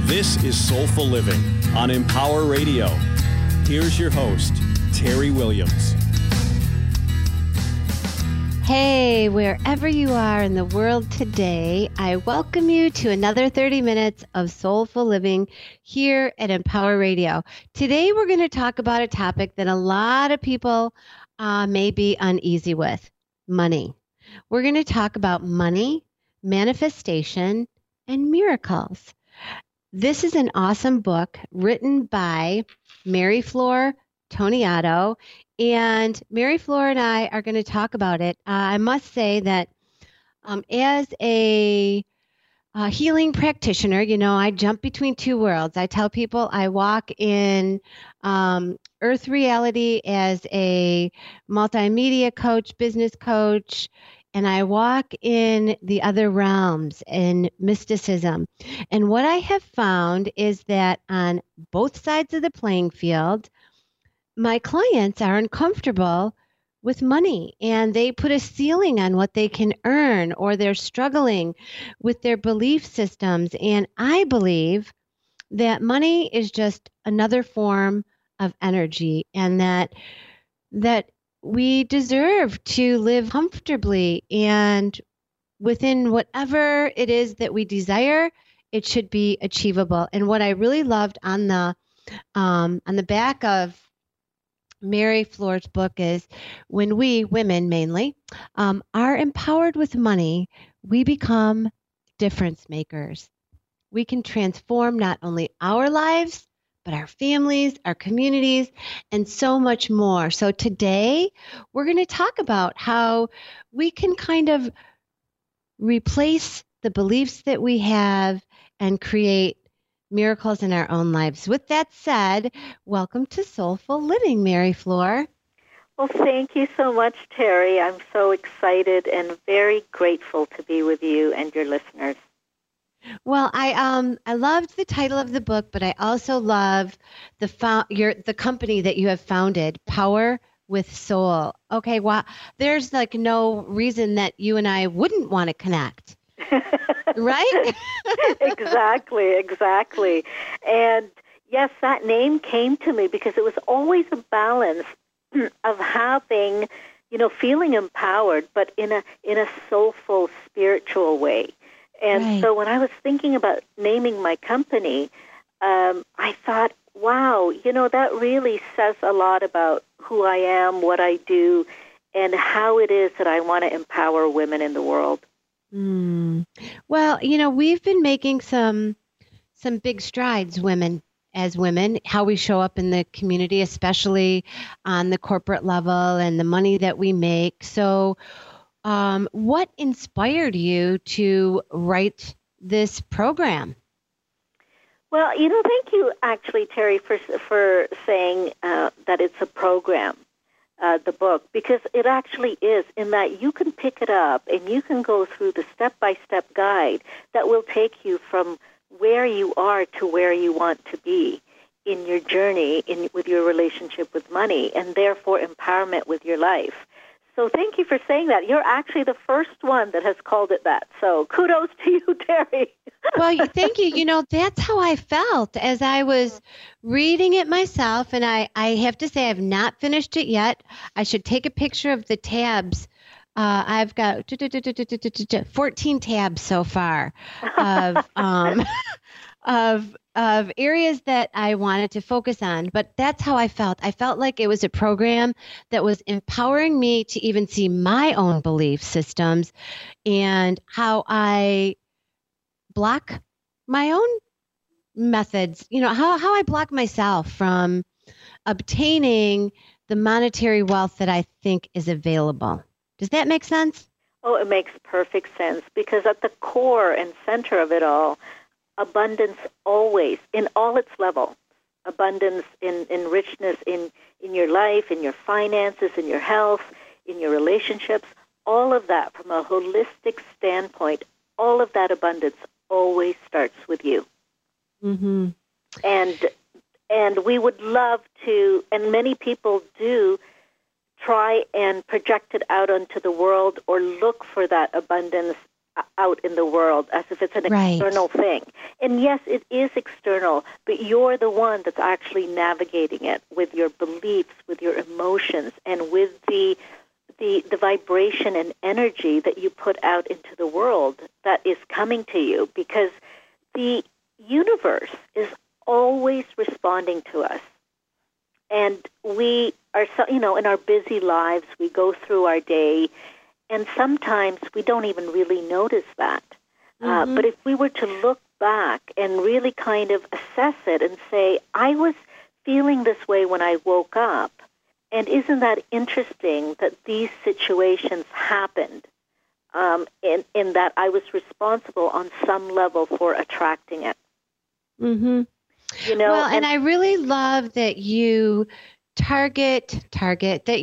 This is Soulful Living on Empower Radio. Here's your host, Terry Williams. Hey, wherever you are in the world today, I welcome you to another 30 minutes of Soulful Living here at Empower Radio. Today, we're going to talk about a topic that a lot of people may be uneasy with, money. We're going to talk about money, manifestation, and miracles. This is an awesome book written by Mary Flor Toniato, and Mary Flor and I are going to talk about it. I must say that as a healing practitioner, you know, I jump between two worlds. I tell people I walk in earth reality as a multimedia coach, business coach, and I walk in the other realms in mysticism. And what I have found is that on both sides of the playing field, my clients are uncomfortable with money and they put a ceiling on what they can earn, or they're struggling with their belief systems. And I believe that money is just another form of energy, and that we deserve to live comfortably, and within whatever it is that we desire, it should be achievable. And what I really loved on the back of Mary Flor's book is when we, women mainly, are empowered with money, we become difference makers. We can transform not only our lives, but our families, our communities, and so much more. So today, we're going to talk about how we can kind of replace the beliefs that we have and create miracles in our own lives. With that said, welcome to Soulful Living, Mary Flor. Well, thank you so much, Terry. I'm so excited and very grateful to be with you and your listeners. Well, I loved the title of the book, but I also love the company that you have founded, Power with Soul. Okay, well, there's like no reason that you and I wouldn't want to connect. Right? Exactly. And yes, that name came to me because it was always a balance of having, feeling empowered, but in a soulful, spiritual way. And right. So when I was thinking about naming my company, I thought, wow, that really says a lot about who I am, what I do, and how it is that I want to empower women in the world. Well, we've been making some big strides, women, how we show up in the community, especially on the corporate level and the money that we make. So what inspired you to write this program? Well, thank you, actually, Terry, for saying that it's a program, the book, because it actually is, in that you can pick it up and you can go through the step-by-step guide that will take you from where you are to where you want to be in your journey with your relationship with money, and therefore empowerment with your life. So thank you for saying that. You're actually the first one that has called it that. So kudos to you, Terry. Well, thank you. That's how I felt as I was reading it myself. And I have to say, I've not finished it yet. I should take a picture of the tabs. I've got 14 tabs so far of areas that I wanted to focus on, but that's how I felt. I felt like it was a program that was empowering me to even see my own belief systems and how I block my own methods, how I block myself from obtaining the monetary wealth that I think is available. Does that make sense? Oh, it makes perfect sense, because at the core and center of it all, abundance always, in all its levels, abundance in richness in your life, in your finances, in your health, in your relationships, all of that from a holistic standpoint, all of that abundance always starts with you. Mm-hmm. And we would love to, and many people do, try and project it out onto the world or look for that abundance out in the world as if it's an external thing. And yes, it is external, but you're the one that's actually navigating it with your beliefs, with your emotions, and with the vibration and energy that you put out into the world that is coming to you, because the universe is always responding to us. And we are, in our busy lives, we go through our day, and sometimes we don't even really notice that. But if we were to look back and really kind of assess it and say, I was feeling this way when I woke up, and isn't that interesting that these situations happened, in that I was responsible on some level for attracting it. Mm-hmm. Well, and I really love that you target that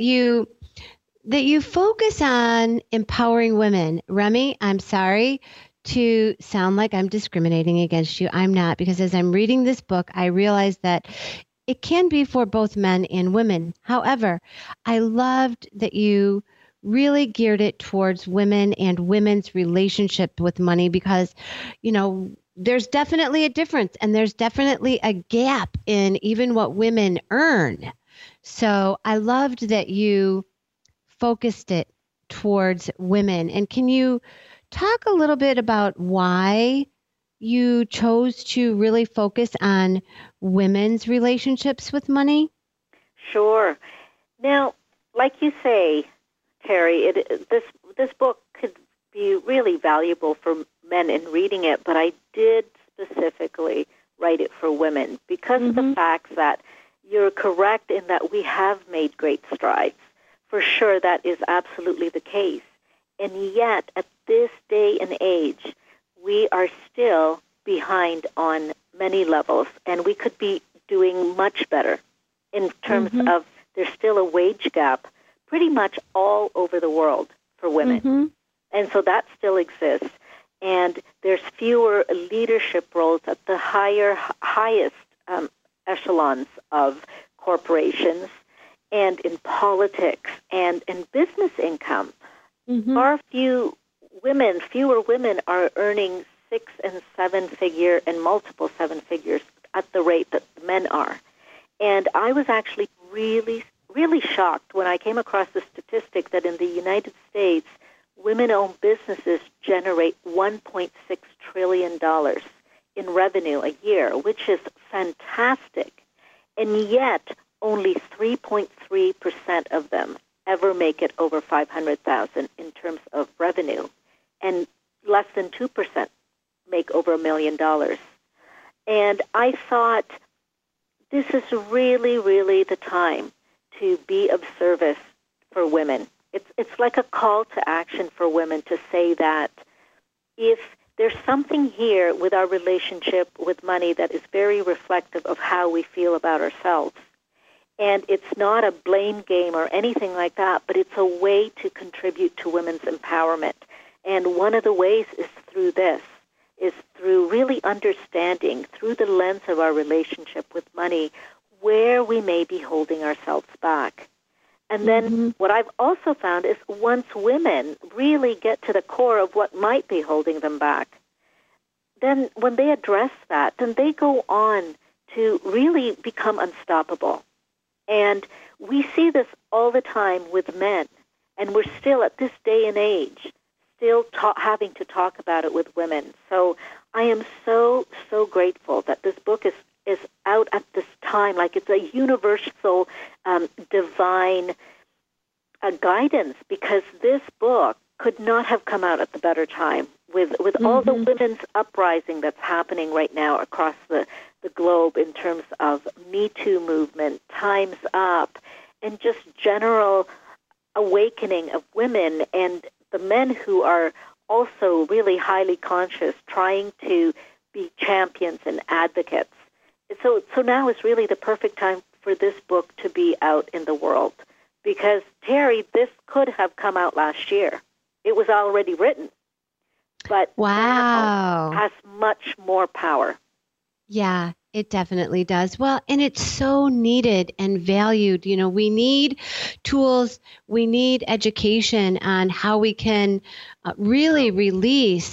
you focus on empowering women. Remy, I'm sorry to sound like I'm discriminating against you. I'm not, because as I'm reading this book, I realize that it can be for both men and women. However, I loved that you really geared it towards women and women's relationship with money, because, there's definitely a difference, and there's definitely a gap in even what women earn. So I loved that you focused it towards women. And can you talk a little bit about why you chose to really focus on women's relationships with money? Sure. Now, like you say, Terry, this book could be really valuable for men in reading it, but I did specifically write it for women because of the fact that you're correct in that we have made great strides. For sure, that is absolutely the case. And yet, at this day and age, we are still behind on many levels, and we could be doing much better in terms of there's still a wage gap pretty much all over the world for women. And so that still exists. And there's fewer leadership roles at the highest echelons of corporations and in politics and in business income. Fewer women are earning 6 and 7 figure and multiple 7 figures at the rate that men are. And I was actually really, really shocked when I came across the statistic that in the United States, women-owned businesses generate $1.6 trillion in revenue a year, which is fantastic. And yet, only 3.3% of them ever make it over $500,000 in terms of revenue, and less than 2% make over $1 million. And I thought, this is really, really the time to be of service for women. It's like a call to action for women to say that if there's something here with our relationship with money that is very reflective of how we feel about ourselves, and it's not a blame game or anything like that, but it's a way to contribute to women's empowerment. And one of the ways is through this, is through really understanding, through the lens of our relationship with money, where we may be holding ourselves back. And then what I've also found is once women really get to the core of what might be holding them back, then when they address that, then they go on to really become unstoppable. And we see this all the time with men, and we're still at this day and age still having to talk about it with women. So I am so, so grateful that this book is out at this time. Like, it's a universal divine guidance, because this book could not have come out at the better time with all the women's uprising that's happening right now across the globe in terms of Me Too movement, Time's Up, and just general awakening of women and the men who are also really highly conscious, trying to be champions and advocates. So now is really the perfect time for this book to be out in the world, because, Terry, this could have come out last year. It was already written, but now has much more power. Yeah, it definitely does. Well, and it's so needed and valued. We need tools, we need education on how we can really release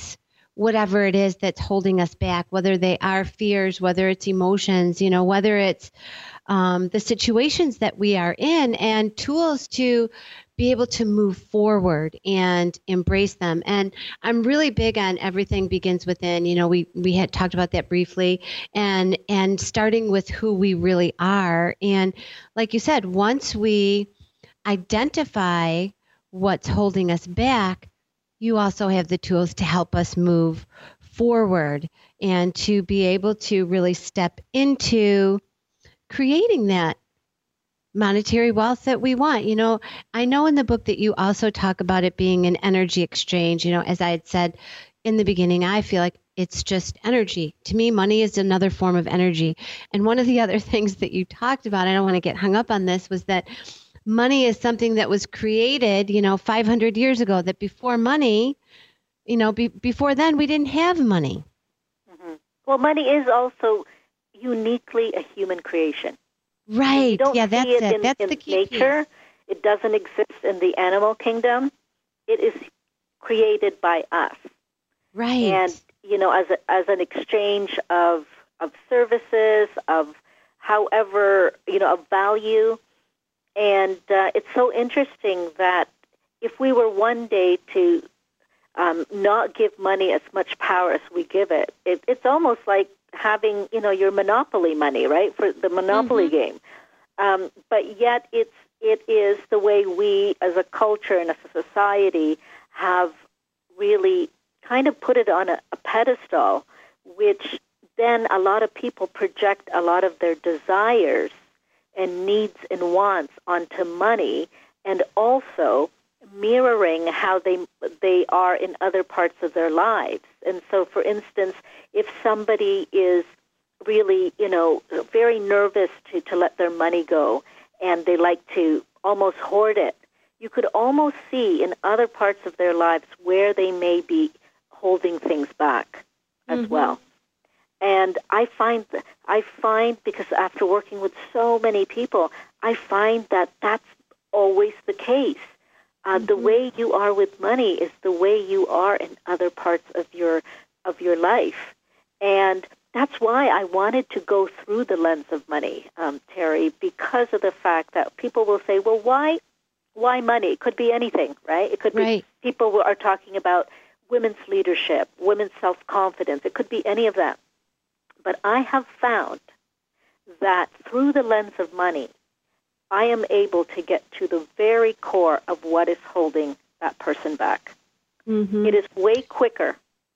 whatever it is that's holding us back, whether they are fears, whether it's emotions, whether it's the situations that we are in, and tools to be able to move forward and embrace them. And I'm really big on everything begins within. We had talked about that briefly, and starting with who we really are. And like you said, once we identify what's holding us back, you also have the tools to help us move forward and to be able to really step into creating that monetary wealth that we want. I know in the book that you also talk about it being an energy exchange. As I had said in the beginning, I feel like it's just energy. To me, money is another form of energy. And one of the other things that you talked about, I don't want to get hung up on this, was that money is something that was created, 500 years ago, that before money, before then, we didn't have money. Mm-hmm. Well, money is also uniquely a human creation. Right. You don't that's see it. That's in the key nature. piece. It doesn't exist in the animal kingdom. It is created by us. Right. And, as an exchange of services, of however, of value. And it's so interesting that if we were one day to not give money as much power as we give it, it's almost like having, your Monopoly money, right, for the Monopoly game. But yet it is the way we as a culture and as a society have really kind of put it on a pedestal, which then a lot of people project a lot of their desires and needs and wants onto money, and also mirroring how they are in other parts of their lives. And so, for instance, if somebody is really, very nervous to let their money go, and they like to almost hoard it, you could almost see in other parts of their lives where they may be holding things back as well. And I find, because after working with so many people, I find that that's always the case. The way you are with money is the way you are in other parts of your life. And that's why I wanted to go through the lens of money, Terry, because of the fact that people will say, well, why money? It could be anything, right? It could be people who are talking about women's leadership, women's self-confidence. It could be any of that. But I have found that through the lens of money, I am able to get to the very core of what is holding that person back. It is way quicker.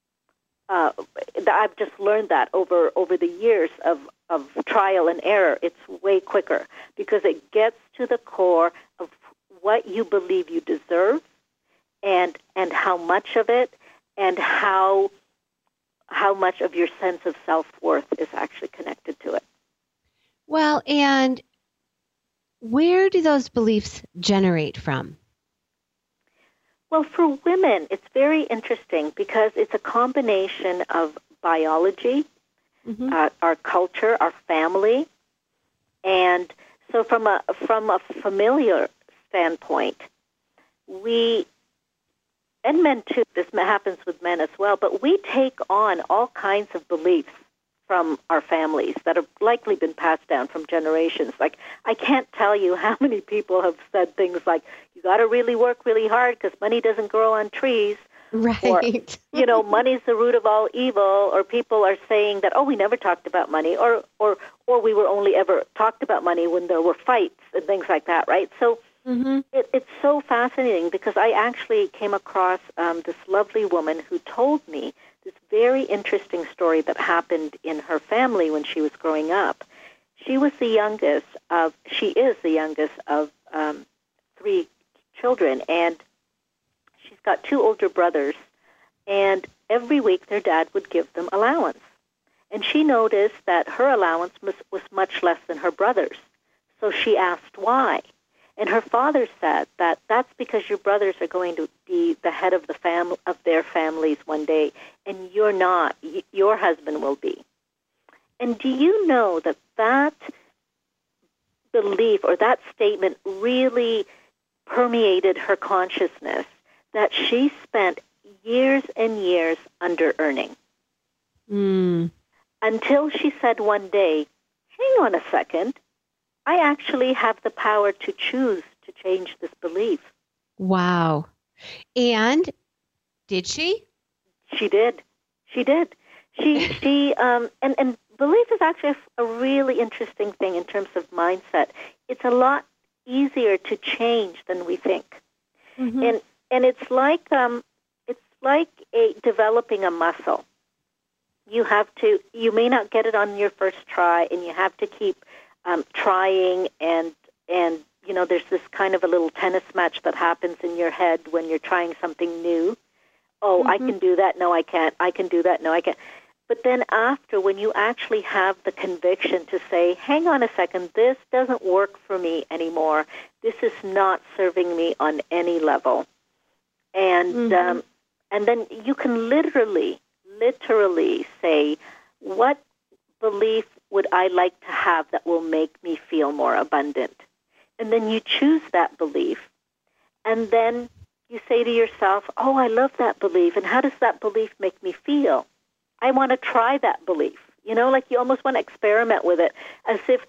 I've just learned that over the years of trial and error. It's way quicker because it gets to the core of what you believe you deserve and how much of it, and how much of your sense of self-worth is actually connected to it. Well, and where do those beliefs generate from? Well, for women, it's very interesting because it's a combination of biology, our culture, our family, and so from a familiar standpoint, and men too, this happens with men as well, but we take on all kinds of beliefs from our families that have likely been passed down from generations. Like, I can't tell you how many people have said things like, you got to really work really hard because money doesn't grow on trees. Right. Or, money's the root of all evil. Or people are saying that, we never talked about money. Or we were only ever talked about money when there were fights and things like that, right? So it's so fascinating because I actually came across this lovely woman who told me this very interesting story that happened in her family when she was growing up. She is the youngest of 3 children, and she's got 2 older brothers, and every week their dad would give them allowance. And she noticed that her allowance was much less than her brother's. So she asked why. And her father said that that's because your brothers are going to be the head of their families one day, and you're not. Your husband will be. And do you know that belief or that statement really permeated her consciousness, that she spent years and years under earning. Until she said one day, hang on a second, I actually have the power to choose to change this belief. Wow. And did she? She did. She did. And belief is actually a really interesting thing in terms of mindset. It's a lot easier to change than we think. And it's like developing a muscle. You may not get it on your first try, and you have to keep trying, and there's this kind of a little tennis match that happens in your head when you're trying something new. Oh, I can do that. No, I can't. I can do that. No, I can't. But then after, when you actually have the conviction to say, hang on a second, this doesn't work for me anymore. This is not serving me on any level. And then you can literally say, what belief would I like to have that will make me feel more abundant? And then you choose that belief. And then you say to yourself, oh, I love that belief. And how does that belief make me feel? I want to try that belief. Like you almost want to experiment with it, as if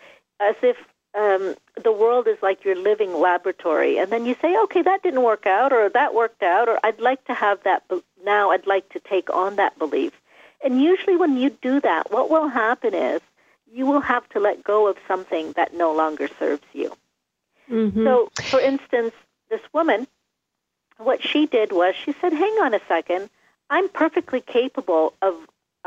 the world is like your living laboratory. And then you say, okay, that didn't work out, or that worked out, or I'd like to have that. Now I'd like to take on that belief. And usually when you do that, what will happen is you will have to let go of something that no longer serves you. So, for instance, this woman, what she did was she said, hang on a second, I'm perfectly capable of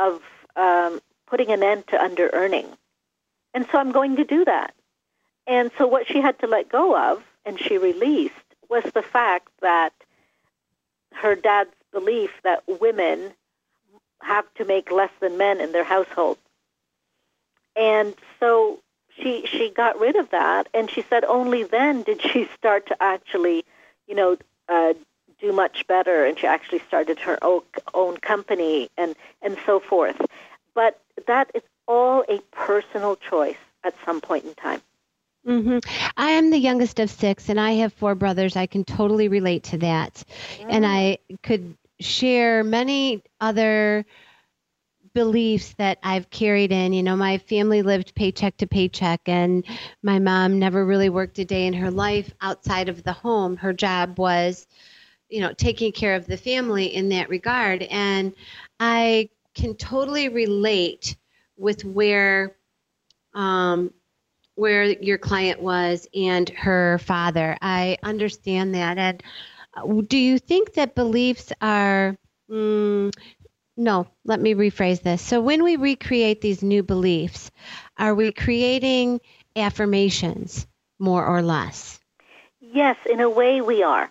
putting an end to under-earning. And so I'm going to do that. And so what she had to let go of, and she released, was the fact that her dad's belief that women have to make less than men in their household. And so she got rid of that, and she said only then did she start to actually, do much better, and she actually started her own company and so forth. But that is all a personal choice at some point in time. I am the youngest of 6, and I have 4 brothers. I can totally relate to that. And I could share many other beliefs that I've carried in. My family lived paycheck to paycheck, and my mom never really worked a day in her life outside of the home. Her job was, taking care of the family in that regard. And I can totally relate with where your client was and her father. I understand that. And do you think that beliefs are, no, let me rephrase this. So when we recreate these new beliefs, are we creating affirmations more or less? Yes, in a way we are.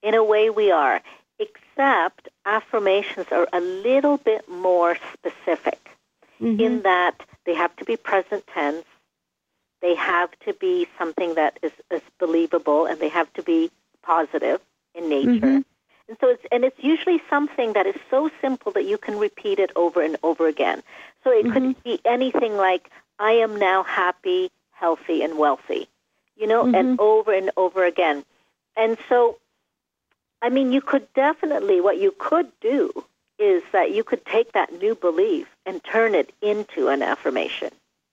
Except affirmations are a little bit more specific in that they have to be present tense. They have to be something that is believable, and they have to be positive in nature. And so it's usually something that is so simple that you can repeat it over and over again. So it could be anything like, I am now happy, healthy, and wealthy, and over again. And so, you could definitely, what you could do is that you could take that new belief and turn it into an affirmation.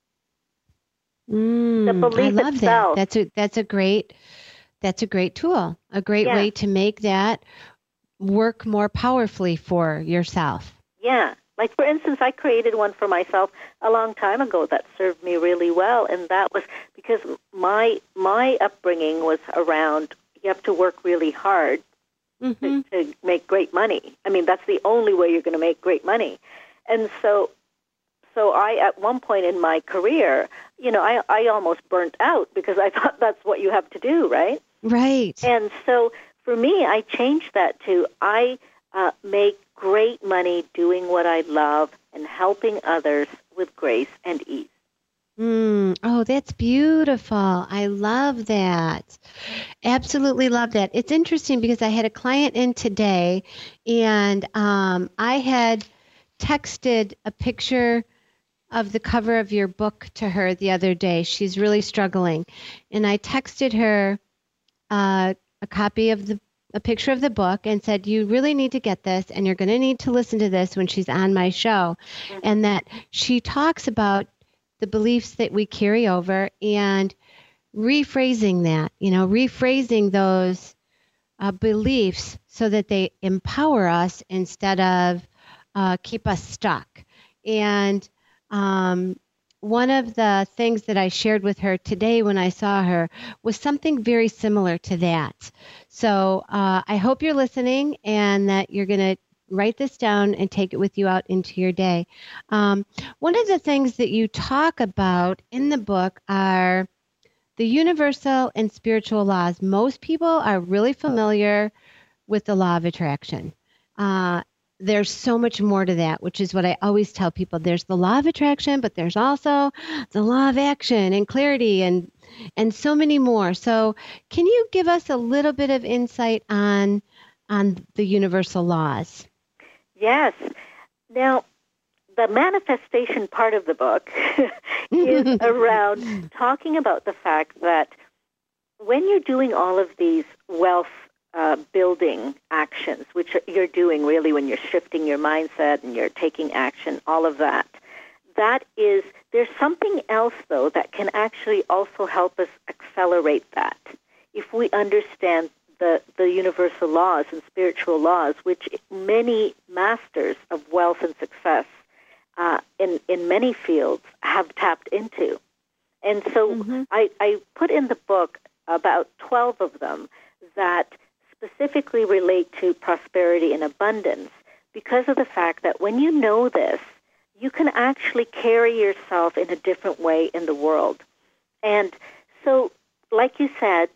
The belief I love itself. That's a great tool, a great way to make that work more powerfully for yourself. Yeah. Like, for instance, I created one for myself a long time ago that served me really well, and that was because my upbringing was around, you have to work really hard to make great money. That's the only way you're going to make great money. And so I, at one point in my career, I almost burnt out because I thought that's what you have to do, right? Right. And so for me, I changed that to I make great money doing what I love and helping others with grace and ease. Oh, that's beautiful. I love that. Absolutely love that. It's interesting because I had a client in today, and I had texted a picture of the cover of your book to her the other day. She's really struggling. And I texted her a copy of a picture of the book and said, you really need to get this, and you're going to need to listen to this when she's on my show. And that she talks about the beliefs that we carry over and rephrasing that, rephrasing those beliefs so that they empower us instead of keep us stuck. And one of the things that I shared with her today when I saw her was something very similar to that. So I hope you're listening and that you're going to write this down and take it with you out into your day. One of the things that you talk about in the book are the universal and spiritual laws. Most people are really familiar with the law of attraction. There's so much more to that, which is what I always tell people. There's the law of attraction, but there's also the law of action and clarity and so many more. So can you give us a little bit of insight on the universal laws? Yes. Now, the manifestation part of the book is around talking about the fact that when you're doing all of these wealth building actions, which you're doing really when you're shifting your mindset and you're taking action, all of that, there's something else, though, that can actually also help us accelerate that. If we understand the universal laws and spiritual laws, which many masters of wealth and success in many fields have tapped into. And so I put in the book about 12 of them that specifically relate to prosperity and abundance because of the fact that when you know this, you can actually carry yourself in a different way in the world. And so, like you said,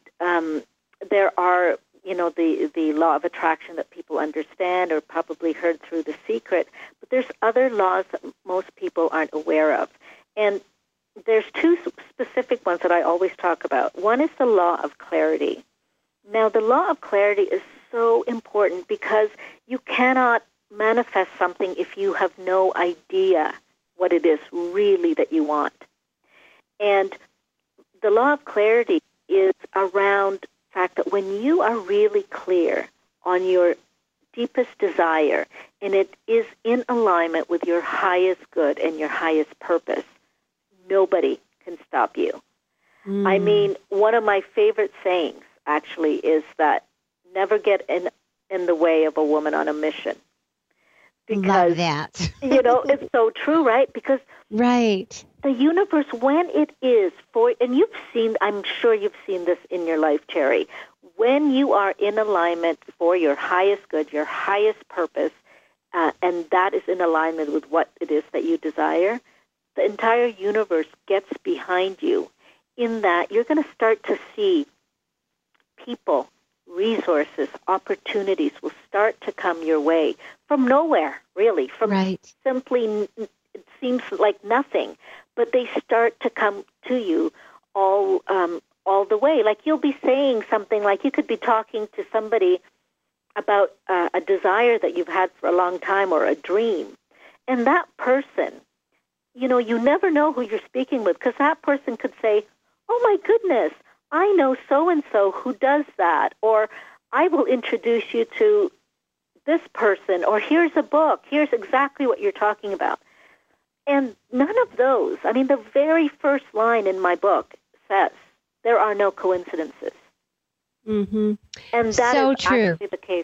there are, the law of attraction that people understand or probably heard through The Secret, but there's other laws that most people aren't aware of. And there's two specific ones that I always talk about. One is the law of clarity. Now, the law of clarity is so important because you cannot manifest something if you have no idea what it is really that you want. And the law of clarity is around the fact that when you are really clear on your deepest desire and it is in alignment with your highest good and your highest purpose, nobody can stop you. I mean, one of my favorite sayings actually is that never get in the way of a woman on a mission. Because, love that. It's so true, right? Because right. The universe, when it is for, and I'm sure you've seen this in your life, Terry, when you are in alignment for your highest good, your highest purpose, and that is in alignment with what it is that you desire, the entire universe gets behind you in that you're going to start to see people, resources, opportunities will start to come your way from nowhere, really, from simply, it seems like nothing, but they start to come to you all the way. Like you'll be saying something like you could be talking to somebody about a desire that you've had for a long time or a dream, and that person, you never know who you're speaking with because that person could say, oh my goodness, I know so-and-so who does that, or I will introduce you to this person, or here's a book, here's exactly what you're talking about. And none of those, the very first line in my book says, there are no coincidences. Mm-hmm. And that so is true. actually the case.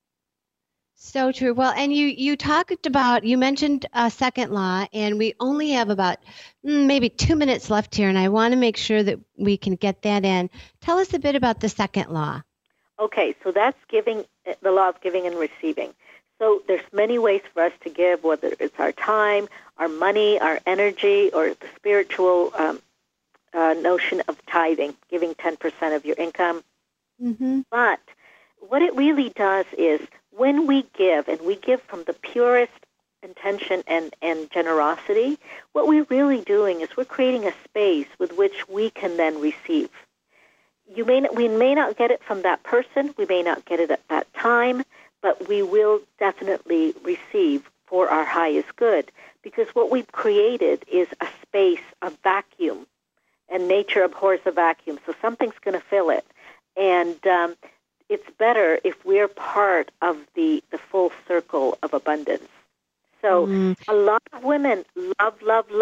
So true. Well, and you mentioned a second law, and we only have about maybe 2 minutes left here, and I want to make sure that we can get that in. Tell us a bit about the second law. Okay, so that's the law of giving and receiving. So there's many ways for us to give, whether it's our time, our money, our energy, or the spiritual notion of tithing, giving 10% of your income. Mm-hmm. But what it really does is when we give, and we give from the purest intention and generosity, what we're really doing is we're creating a space with which we can then receive. We may not get it from that person, we may not get it at that time, but we will definitely receive for our highest good, because what we've created is a space, a vacuum, and nature abhors a vacuum, so something's going to fill it. And it's better if we're part of the full circle of abundance. So a lot of women love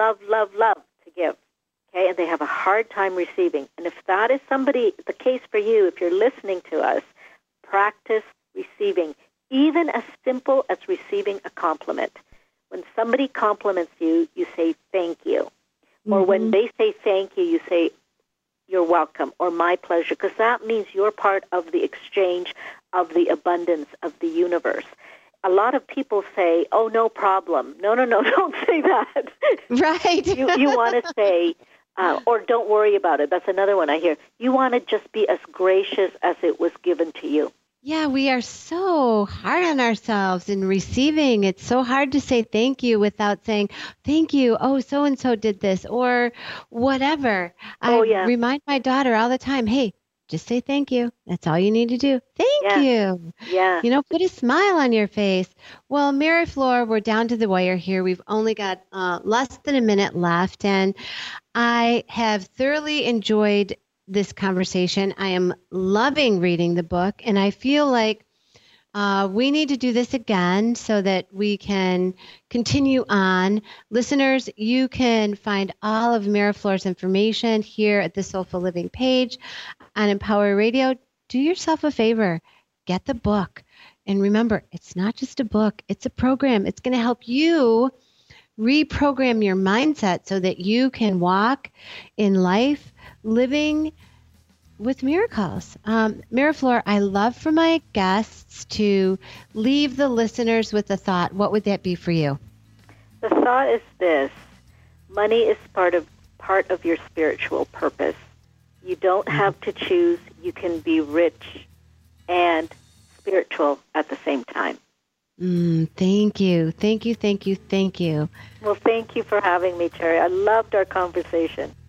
to give, okay, and they have a hard time receiving. And if that is the case for you, if you're listening to us, practice receiving, even as simple as receiving a compliment. When somebody compliments you, you say thank you. Or when they say thank you, you say you're welcome or my pleasure, because that means you're part of the exchange of the abundance of the universe. A lot of people say, oh, no problem. No, don't say that. Right. You want to say, or don't worry about it. That's another one I hear. You want to just be as gracious as it was given to you. Yeah, we are so hard on ourselves in receiving. It's so hard to say thank you without saying, thank you, oh, so-and-so did this, or whatever. I remind my daughter all the time, hey, just say thank you. That's all you need to do. Thank you. Yeah. Put a smile on your face. Well, Mary Flor, we're down to the wire here. We've only got less than a minute left, and I have thoroughly enjoyed this conversation. I am loving reading the book, and I feel like we need to do this again so that we can continue on. Listeners, you can find all of Mary Flor's information here at the Soulful Living page on Empower Radio. Do yourself a favor. Get the book. And remember, it's not just a book. It's a program. It's going to help you reprogram your mindset so that you can walk in life living with miracles. Mary Flor, I love for my guests to leave the listeners with a thought. What would that be for you? The thought is this: money is part of your spiritual purpose. You don't have to choose. You can be rich and spiritual at the same time. Thank you. Thank you. Well, thank you for having me, Terry. I loved our conversation.